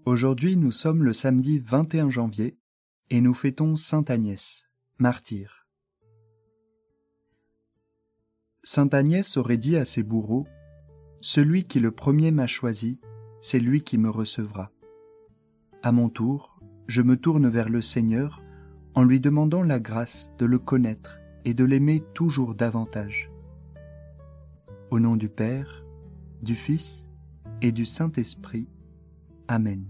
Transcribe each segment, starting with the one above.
Aujourd'hui, nous sommes le samedi 21 janvier et nous fêtons Sainte Agnès, martyre. Sainte Agnès aurait dit à ses bourreaux : « Celui qui le premier m'a choisi, c'est lui qui me recevra. » À mon tour, je me tourne vers le Seigneur en lui demandant la grâce de le connaître et de l'aimer toujours davantage. Au nom du Père, du Fils et du Saint-Esprit. Amen.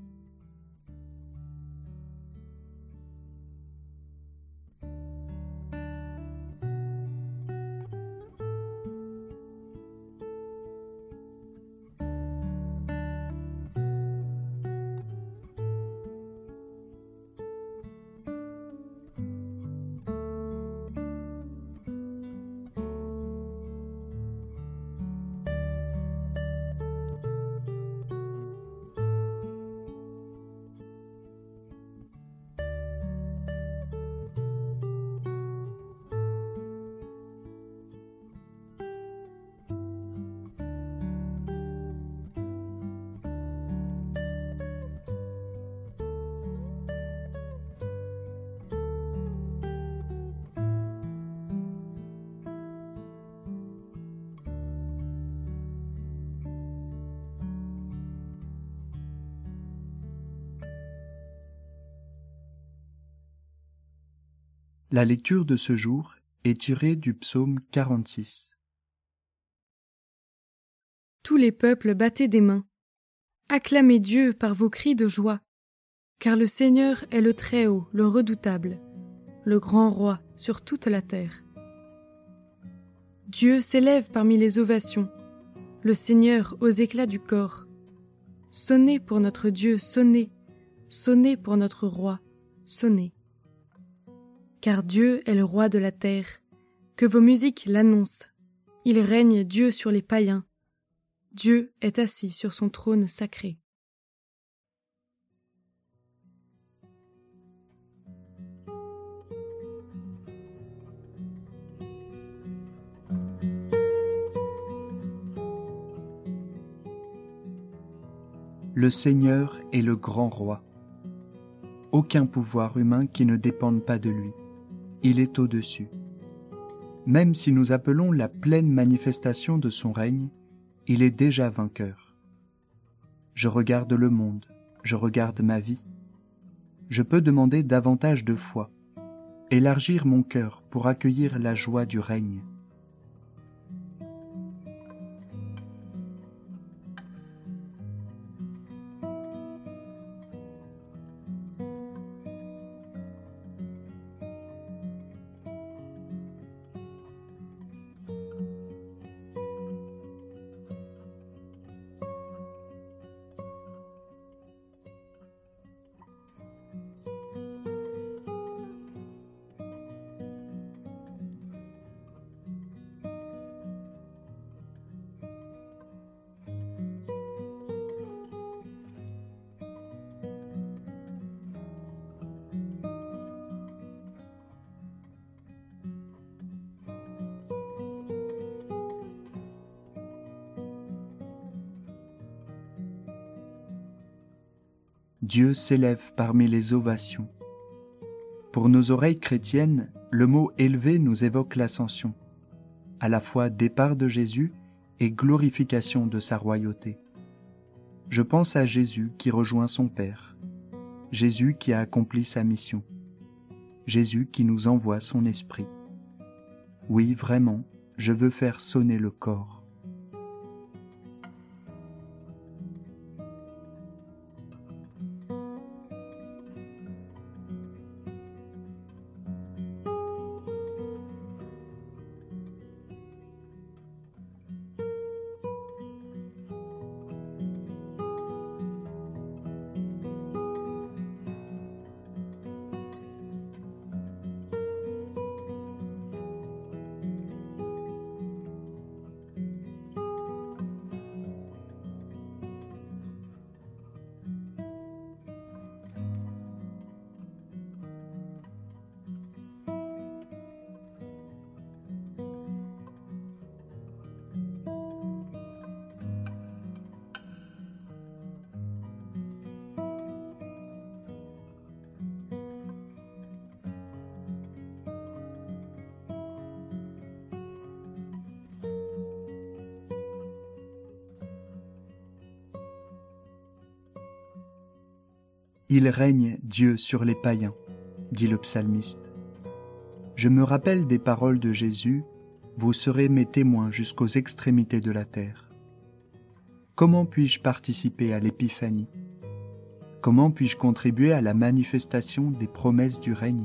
La lecture de ce jour est tirée du psaume 46. Tous les peuples battez des mains. Acclamez Dieu par vos cris de joie, car le Seigneur est le Très-Haut, le Redoutable, le grand roi sur toute la terre. Dieu s'élève parmi les ovations, le Seigneur aux éclats du corps. Sonnez pour notre Dieu, sonnez, sonnez pour notre roi, sonnez. Car Dieu est le roi de la terre, que vos musiques l'annoncent. Il règne Dieu sur les païens. Dieu est assis sur son trône sacré. Le Seigneur est le grand roi. Aucun pouvoir humain qui ne dépende pas de lui. Il est au-dessus. Même si nous appelons la pleine manifestation de son règne, il est déjà vainqueur. Je regarde le monde, je regarde ma vie. Je peux demander davantage de foi, élargir mon cœur pour accueillir la joie du règne. Dieu s'élève parmi les ovations. Pour nos oreilles chrétiennes, le mot « élever » nous évoque l'ascension, à la fois départ de Jésus et glorification de sa royauté. Je pense à Jésus qui rejoint son Père, Jésus qui a accompli sa mission, Jésus qui nous envoie son Esprit. Oui, vraiment, je veux faire sonner le corps. Il règne, Dieu, sur les païens, dit le psalmiste. Je me rappelle des paroles de Jésus, vous serez mes témoins jusqu'aux extrémités de la terre. Comment puis-je participer à l'épiphanie? Comment puis-je contribuer à la manifestation des promesses du règne?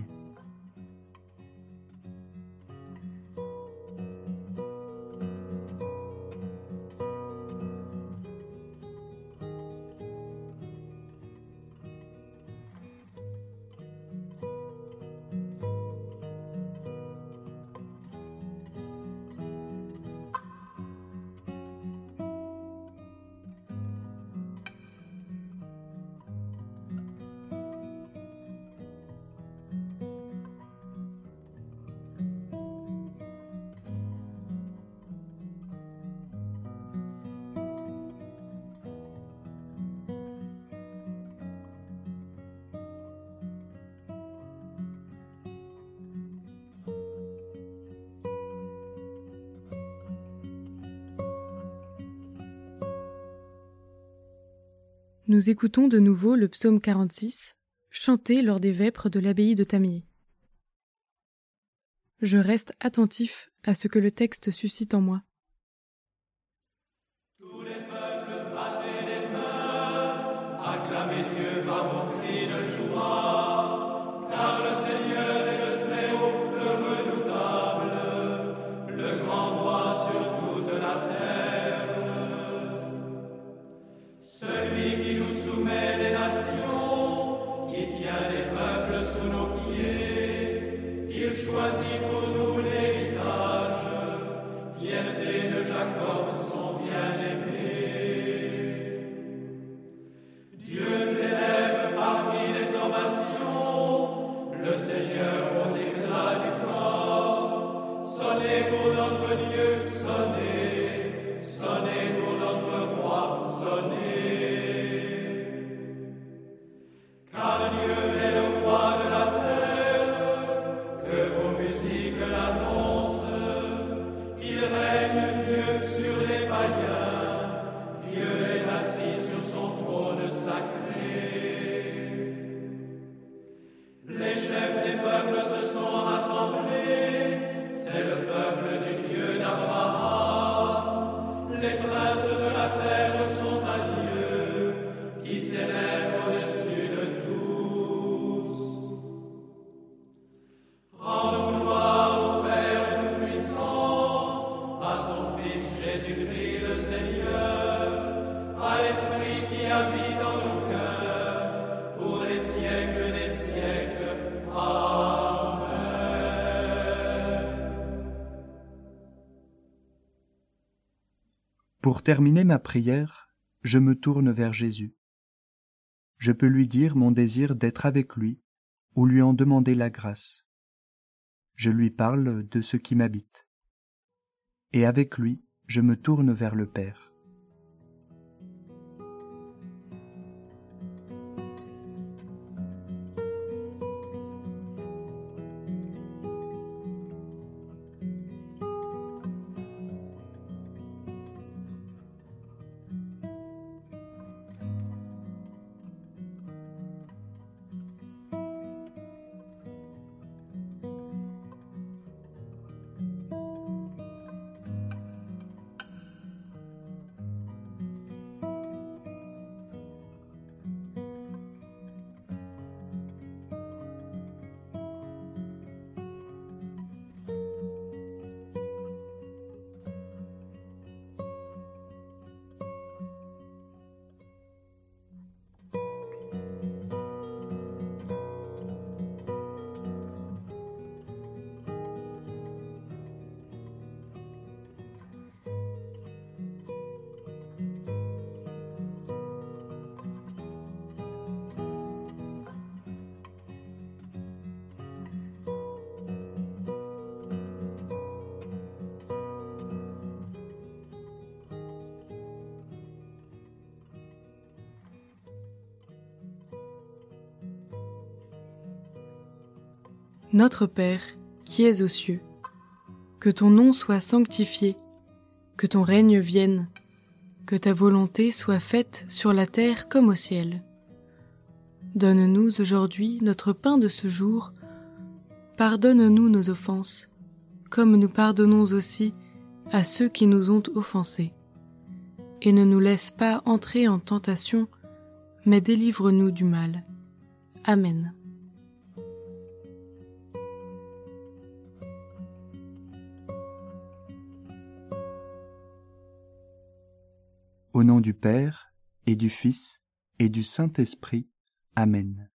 Nous écoutons de nouveau le psaume 46, chanté lors des vêpres de l'abbaye de Tamier. Je reste attentif à ce que le texte suscite en moi. Tous les peuples, battez les mains, acclamez Dieu par vos cris de joie, car le Seigneur est le Très-Haut, le redoutable, le grand roi sur toute la terre. Celui qui nous soumet les nations, qui tient les peuples sous nos pieds, il choisit pour nous l'héritage, fierté de Jacob, son bien-aimé. Dieu s'élève parmi les ovations, le Seigneur aux éclats du corps. Sonnez pour notre Dieu, sonnez, sonnez pour notre roi, sonnez. Car Dieu est le roi de la terre, que vos musiques l'annoncent. Il règne, Dieu, sur les païens, Dieu est assis sur son trône sacré. Les chefs des peuples se sont rassemblés, c'est le peuple du Dieu d'Abraham. Les princes de la terre sont à Dieu, qui s'élève au-dessus de tous. Rendons gloire au Père Tout-Puissant, à son Fils Jésus-Christ le Seigneur, à l'Esprit qui habite en nos cœurs, pour les siècles des siècles. Amen. Pour terminer ma prière, je me tourne vers Jésus. Je peux lui dire mon désir d'être avec lui ou lui en demander la grâce. Je lui parle de ce qui m'habite. Et avec lui, je me tourne vers le Père. Notre Père, qui es aux cieux, que ton nom soit sanctifié, que ton règne vienne, que ta volonté soit faite sur la terre comme au ciel. Donne-nous aujourd'hui notre pain de ce jour. Pardonne-nous nos offenses, comme nous pardonnons aussi à ceux qui nous ont offensés. Et ne nous laisse pas entrer en tentation, mais délivre-nous du mal. Amen. Au nom du Père, et du Fils, et du Saint-Esprit. Amen.